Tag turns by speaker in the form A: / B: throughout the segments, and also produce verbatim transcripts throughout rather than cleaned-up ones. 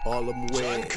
A: all them wigs.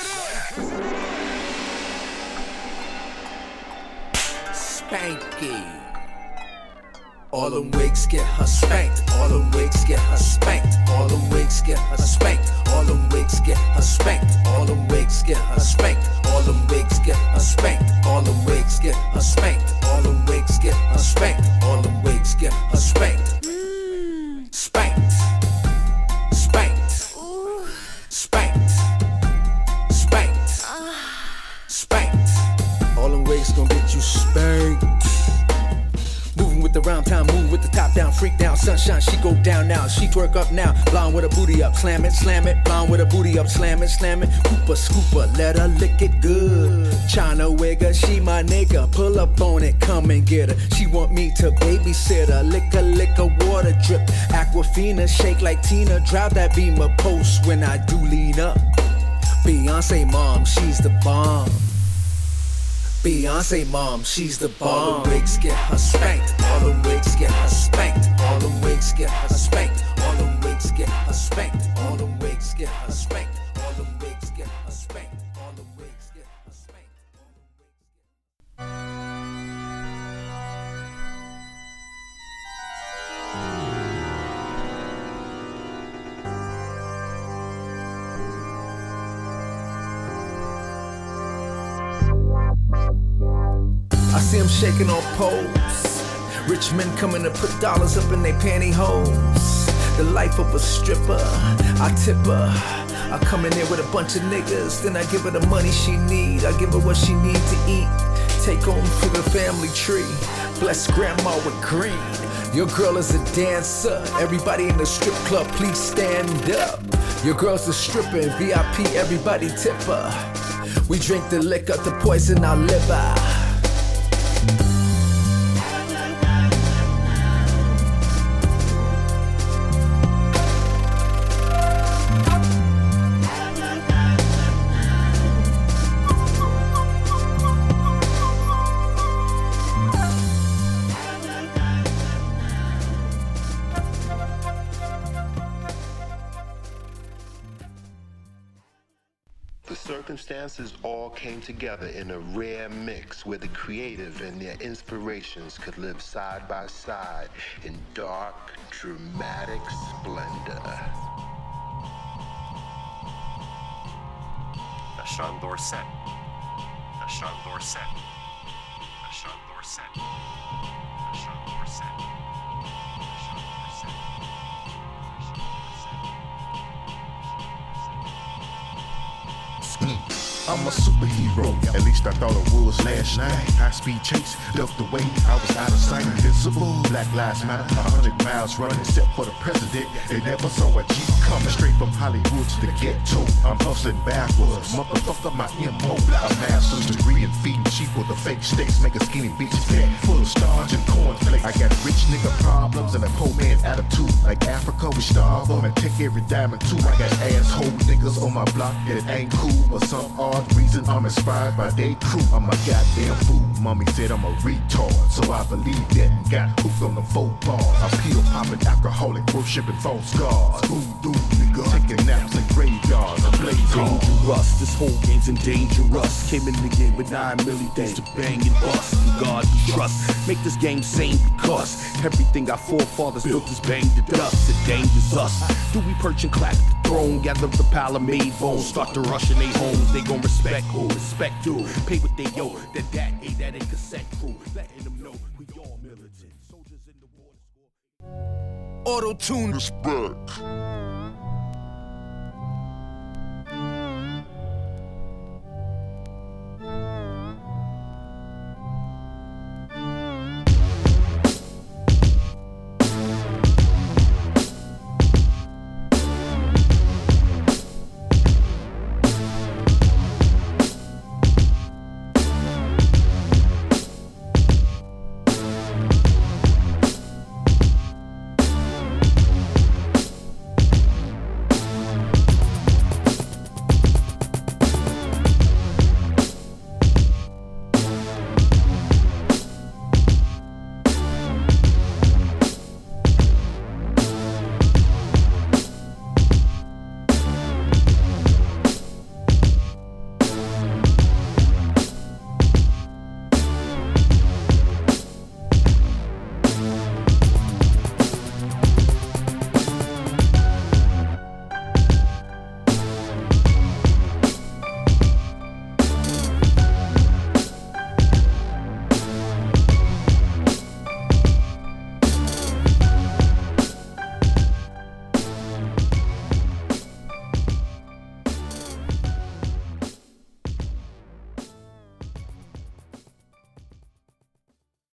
A: Spanky. All them wigs get her spanked. All them wigs get her spanked. All them wigs get her spanked. All them wigs get her spanked. All them wigs get her spanked. All them wigs get her spanked. All them wigs get her spanked. All them wigs get her spanked. All them wigs get her spanked. Spanked. Spanked. Spanked. Spanked. Spanked. All them wigs gon' get you spanked. Moving with the round time, move with the top down, freak down, sunshine, she go down now, she twerk up now, blonde with her booty up, slam it, slam it, blonde with her booty up, slam it, slam it, Cooper, scooper, let her lick it good, China wigger, she my nigga, pull up on it, come and get her, she want me to babysit her, lick her, lick her, water drip, Aquafina, shake like Tina, drive that Beamer, post when I do lean up, Beyonce mom, she's the bomb. Beyonce mom, she's the bomb. All the wigs get her spanked. All the wigs get her spanked. All the wigs get her spanked. All the wigs get her spanked. All the wigs get her spanked. All the wigs get her spanked. All the wigs get her spanked. I see them shaking on poles. Rich men coming to put dollars up in their pantyhose. The life of a stripper, I tip her. I come in there with a bunch of niggas, then I give her the money she need. I give her what she need to eat. Take home for the family tree. Bless grandma with green. Your girl is a dancer. Everybody in the strip club, please stand up. Your girl's a stripper in V I P, everybody tip her. We drink the liquor to poison our liver.
B: Circumstances all came together in a rare mix where the creative and their inspirations could live side by side in dark, dramatic splendor.
C: That's Sean Dorset. That's Sean Dorset. That's Sean Dorset. That's Sean Dorset.
D: I'm a superhero, at least I thought it was last night. High speed chase, left away, I was out of sight. Invincible, Black Lives Matter, a hundred miles running, except for the president. They never saw a Jeep coming straight from Hollywood to the ghetto. I'm hustling backwards, motherfucker, my M O. A master's degree in feeding sheep with the fake steaks, make a skinny bitch fat, full of starch and cornflakes. I got rich nigga problems and a poor man attitude. Like Africa, we starve them and take every diamond too. I got asshole niggas on my block that ain't cool, but some odd reason I'm inspired by they crew. I'm a goddamn fool. Mommy said I'm a retard, so I believe that and got hooked on the folk bars. I'm pill popping, alcoholic, worshiping false gods. Voodoo nigga, taking naps in graveyards. I'm blazing
E: dangerous. This whole game's dangerous. Came in the game with nine million things to bang and bust. In God we trust. Make this game sane because everything our forefathers built is banged to dust. It dangers us. Do we perch and clap the throne? Gather the pile of made bones. Start to rush in they homes. They gon' respect who? Respect who? Pay what they owe. That that ain't that ain't cassette crew. Letting them know we all militant. Soldiers in the water.
A: Auto-tune is back.